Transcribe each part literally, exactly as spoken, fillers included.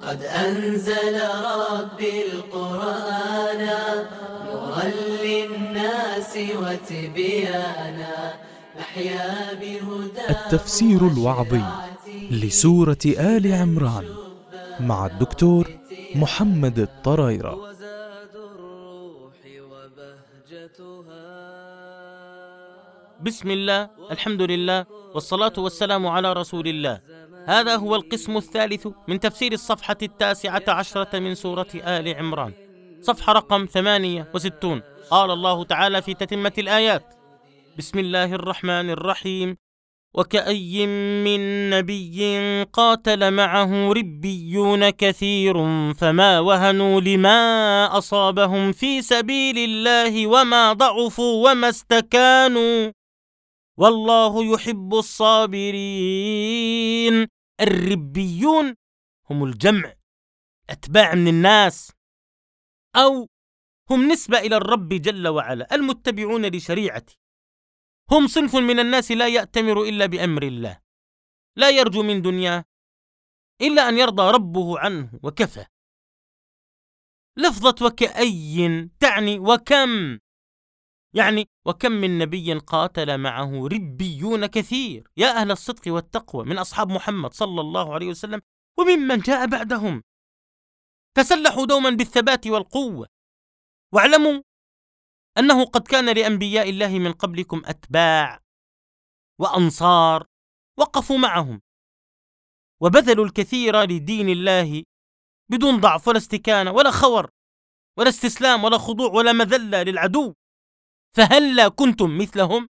قد أنزل ربي القرآن نورا للناس وتبيانا نحيا بهدى. التفسير الوعظي لسورة آل عمران مع الدكتور محمد الطرايرة. بسم الله، الحمد لله، والصلاة والسلام على رسول الله. هذا هو القسم الثالث من تفسير الصفحة التاسعة عشرة من سورة آل عمران، صفحة رقم ثمانية وستون. قال الله تعالى في تتمة الآيات: بسم الله الرحمن الرحيم: وكأي من نبي قاتل معه ربيون كثير فما وهنوا لما أصابهم في سبيل الله وما ضعفوا وما استكانوا والله يحب الصابرين. الربيون هم الجمع، أتباع من الناس، أو هم نسبة إلى الرب جل وعلا، المتبعون لشريعته. هم صنف من الناس لا يأتمر إلا بأمر الله، لا يرجو من دنياه إلا أن يرضى ربه عنه وكفى. لفظة وكأي تعني وكم، يعني وكم من نبي قاتل معه ربيون كثير، يا أهل الصدق والتقوى من أصحاب محمد صلى الله عليه وسلم وممن جاء بعدهم. تسلحوا دوما بالثبات والقوة، واعلموا أنه قد كان لأنبياء الله من قبلكم أتباع وأنصار وقفوا معهم وبذلوا الكثير لدين الله بدون ضعف ولا استكانة ولا خور ولا استسلام ولا خضوع ولا مذلة للعدو. فهلا كنتم مثلهم؟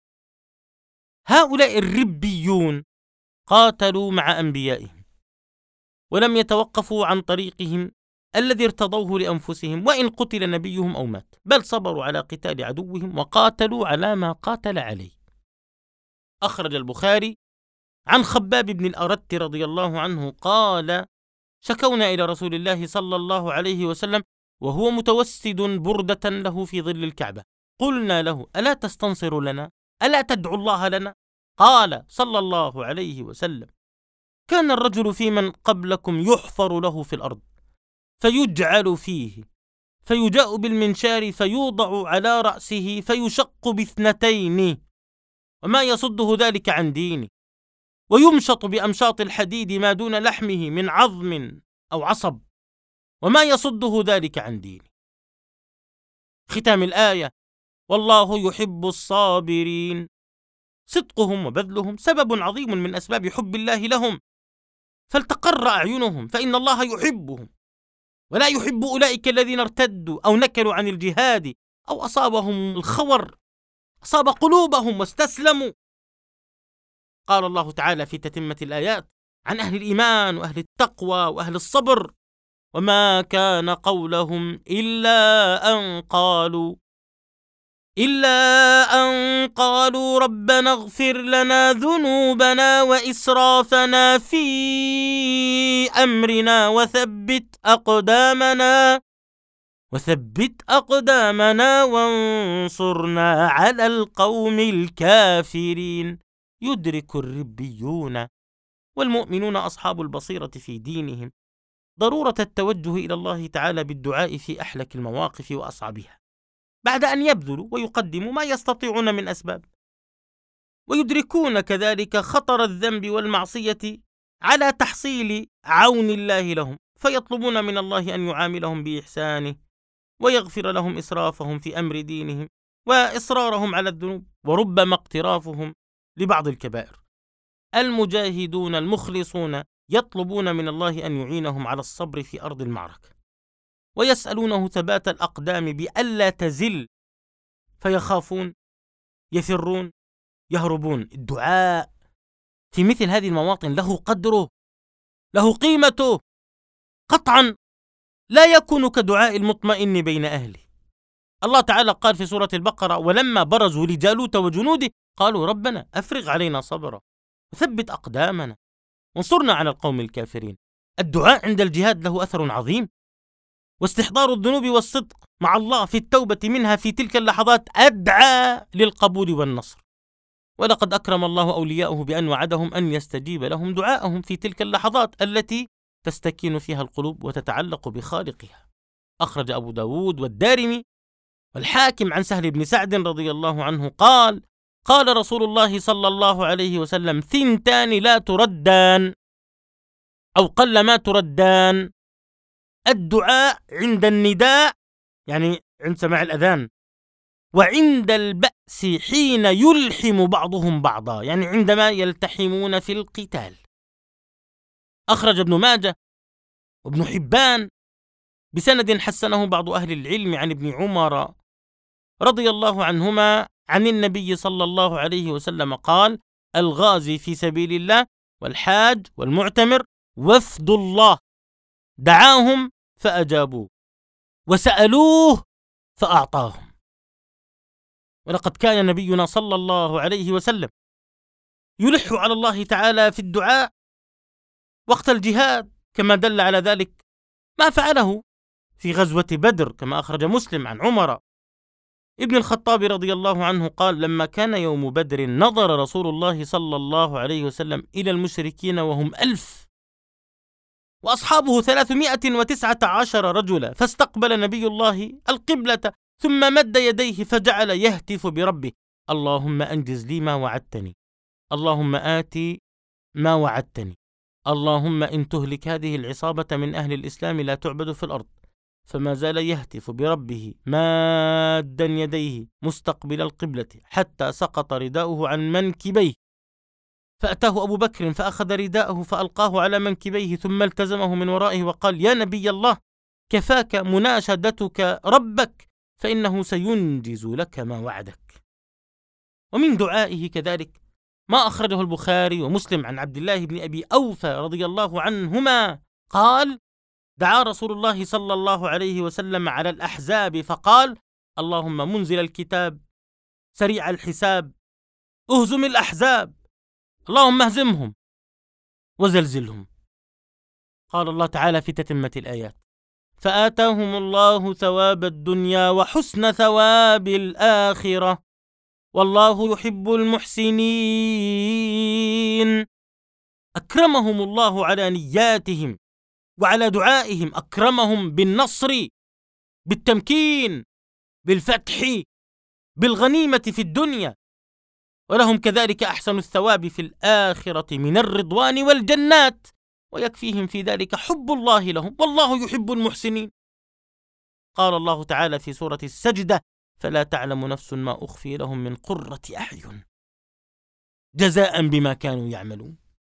هؤلاء الربيون قاتلوا مع أنبيائهم ولم يتوقفوا عن طريقهم الذي ارتضوه لأنفسهم، وإن قتل نبيهم أو مات، بل صبروا على قتال عدوهم وقاتلوا على ما قاتل عليه. أخرج البخاري عن خباب بن الأرت رضي الله عنه قال: شكونا إلى رسول الله صلى الله عليه وسلم وهو متوسد بردة له في ظل الكعبة، قلنا له: ألا تستنصر لنا؟ ألا تدعو الله لنا؟ قال صلى الله عليه وسلم: كان الرجل في من قبلكم يحفر له في الأرض فيجعل فيه، فيجاء بالمنشار فيوضع على رأسه فيشق باثنتين، وما يصده ذلك عن دينه، ويمشط بأمشاط الحديد ما دون لحمه من عظم أو عصب، وما يصده ذلك عن دينه. ختام الآية: والله يحب الصابرين. صدقهم وبذلهم سبب عظيم من أسباب حب الله لهم، فلتقر أعينهم فإن الله يحبهم، ولا يحب أولئك الذين ارتدوا أو نكلوا عن الجهاد أو أصابهم الخور، أصاب قلوبهم واستسلموا. قال الله تعالى في تتمة الآيات عن أهل الإيمان وأهل التقوى وأهل الصبر: وما كان قولهم إلا أن قالوا إلا أن قالوا ربنا اغفر لنا ذنوبنا وإسرافنا في أمرنا وثبت أقدامنا وثبت أقدامنا وانصرنا على القوم الكافرين. يدرك الربيون والمؤمنون أصحاب البصيرة في دينهم ضرورة التوجه إلى الله تعالى بالدعاء في أحلك المواقف وأصعبها، بعد أن يبذلوا ويقدموا ما يستطيعون من أسباب، ويدركون كذلك خطر الذنب والمعصية على تحصيل عون الله لهم، فيطلبون من الله أن يعاملهم بإحسانه ويغفر لهم إسرافهم في أمر دينهم وإصرارهم على الذنوب وربما اقترافهم لبعض الكبائر. المجاهدون المخلصون يطلبون من الله أن يعينهم على الصبر في أرض المعركة، ويسألونه ثبات الأقدام بألا تزل، فيخافون، يفرون، يهربون. الدعاء في مثل هذه المواطن له قدره، له قيمته، قطعا لا يكون كدعاء المطمئن بين أهله. الله تعالى قال في سورة البقرة: ولما برزوا لجالوت وجنوده قالوا ربنا أفرغ علينا صبرا وثبت أقدامنا وانصرنا على القوم الكافرين. الدعاء عند الجهاد له أثر عظيم، واستحضار الذنوب والصدق مع الله في التوبة منها في تلك اللحظات أدعى للقبول والنصر. ولقد أكرم الله أولياءه بأن وعدهم أن يستجيب لهم دعاءهم في تلك اللحظات التي تستكين فيها القلوب وتتعلق بخالقها. أخرج أبو داود والدارمي والحاكم عن سهل بن سعد رضي الله عنه قال: قال رسول الله صلى الله عليه وسلم: ثنتان لا تردان، أو قل ما تردان: الدعاء عند النداء، يعني عند سماع الأذان، وعند البأس حين يلحم بعضهم بعضا، يعني عندما يلتحمون في القتال. أخرج ابن ماجه وابن حبان بسند حسنه بعض أهل العلم عن ابن عمر رضي الله عنهما عن النبي صلى الله عليه وسلم قال: الغازي في سبيل الله والحاج والمعتمر وفد الله، دعاهم فأجابوه وسألوه فأعطاهم. ولقد كان نبينا صلى الله عليه وسلم يلح على الله تعالى في الدعاء وقت الجهاد، كما دل على ذلك ما فعله في غزوة بدر، كما أخرج مسلم عن عمر ابن الخطاب رضي الله عنه قال: لما كان يوم بدر نظر رسول الله صلى الله عليه وسلم إلى المشركين وهم ألف وأصحابه ثلاثمائة وتسعة عشر رجلا، فاستقبل نبي الله القبلة ثم مد يديه فجعل يهتف بربه: اللهم أنجز لي ما وعدتني، اللهم آتي ما وعدتني، اللهم إن تهلك هذه العصابة من أهل الإسلام لا تعبد في الأرض. فما زال يهتف بربه مادا يديه مستقبل القبلة حتى سقط رداؤه عن منكبيه، فأتاه أبو بكر فأخذ رداءه فألقاه على منكبيه ثم التزمه من ورائه وقال: يا نبي الله، كفاك مناشدتك ربك فإنه سينجز لك ما وعدك. ومن دعائه كذلك ما أخرجه البخاري ومسلم عن عبد الله بن أبي أوفى رضي الله عنهما قال: دعا رسول الله صلى الله عليه وسلم على الأحزاب فقال: اللهم منزل الكتاب سريع الحساب اهزم الأحزاب، اللهم اهزمهم وزلزلهم. قال الله تعالى في تتمة الآيات: فآتاهم الله ثواب الدنيا وحسن ثواب الآخرة والله يحب المحسنين. أكرمهم الله على نياتهم وعلى دعائهم، أكرمهم بالنصر، بالتمكين، بالفتح، بالغنيمة في الدنيا، ولهم كذلك أحسن الثواب في الآخرة من الرضوان والجنات، ويكفيهم في ذلك حب الله لهم والله يحب المحسنين. قال الله تعالى في سورة السجدة: فلا تعلم نفس ما أخفي لهم من قرة أعين جزاء بما كانوا يعملون.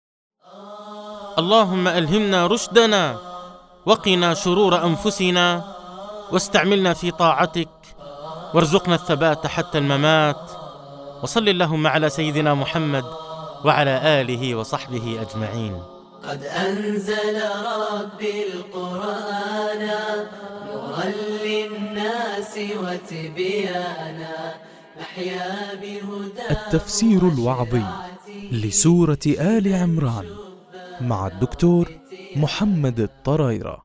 اللهم ألهمنا رشدنا وقنا شرور أنفسنا واستعملنا في طاعتك وارزقنا الثبات حتى الممات. وصل اللهم على سيدنا محمد وعلى آله وصحبه أجمعين. قد أنزل ربي القرآن نورا للناس وتبيانا نحيا بهداه. التفسير الوعظي لسورة آل عمران مع الدكتور محمد الطرايرة.